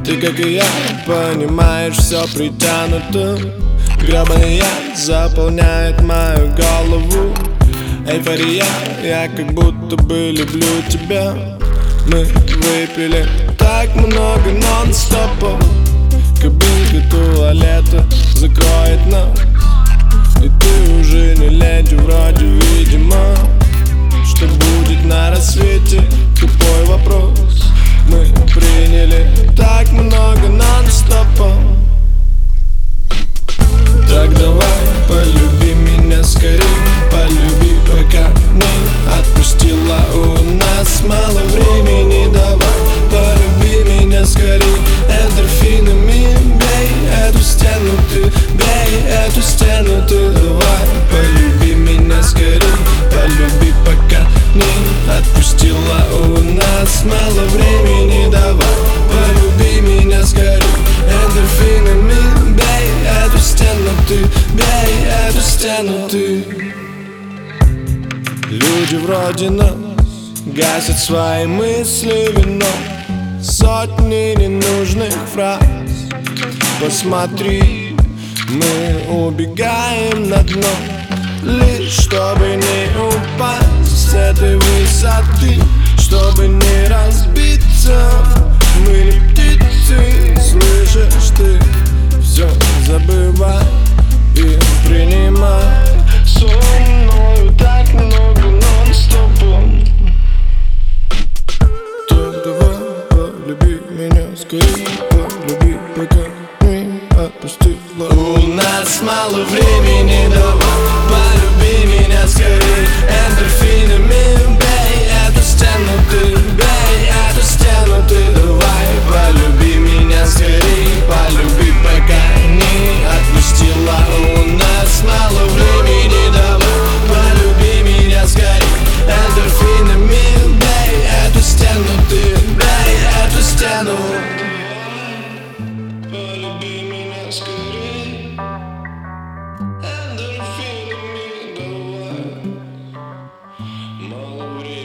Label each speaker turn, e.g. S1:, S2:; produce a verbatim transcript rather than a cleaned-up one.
S1: Ты, как и я, понимаешь, все притянуто. Гребаный яд заполняет мою голову. Эйфория, я как будто бы люблю тебя. Мы выпили так много нон-стопа. Кабинка туалета закроет нас, и ты уже не леди, вроде видимо. Что будет на рассвете? Тупой вопрос. Мы приняли так много нон-стопа. Так давай, полюби меня скорее, полюби, пока не отпустила. У нас мало времени, давай, полюби меня скорее. Эндорфинами бей эту стену ты, бей эту стену ты. Давай, полюби меня скорее, полюби, пока не отпустила. У нас мало времени, давай, полюби меня скорее. Эндорфинами бей эту стену ты, бей эту стену ты. Люди вроде нас гасят свои мысли вином, сотни ненужных фраз. Посмотри, мы убегаем на дно, лишь чтобы не упасть с этой высоты, чтобы не разбиться. Мы не птицы, слышишь ты? Все забывай и принимай. Со мною так много нон-стопом. Так давай, полюби меня скорее, полюби, пока не отпустила. У нас мало времени, давай, полюби меня скорее. Эндорфинами бей эту стену ты, бей эту стену ты. Давай, полюби меня скорее, полюби, пока не отпустила. У нас мало времени, давай, полюби меня скорее. Эндорфинами бей эту стену ты, бей эту стену. Полюби меня скорее. Эндорфинами давай, мало времени.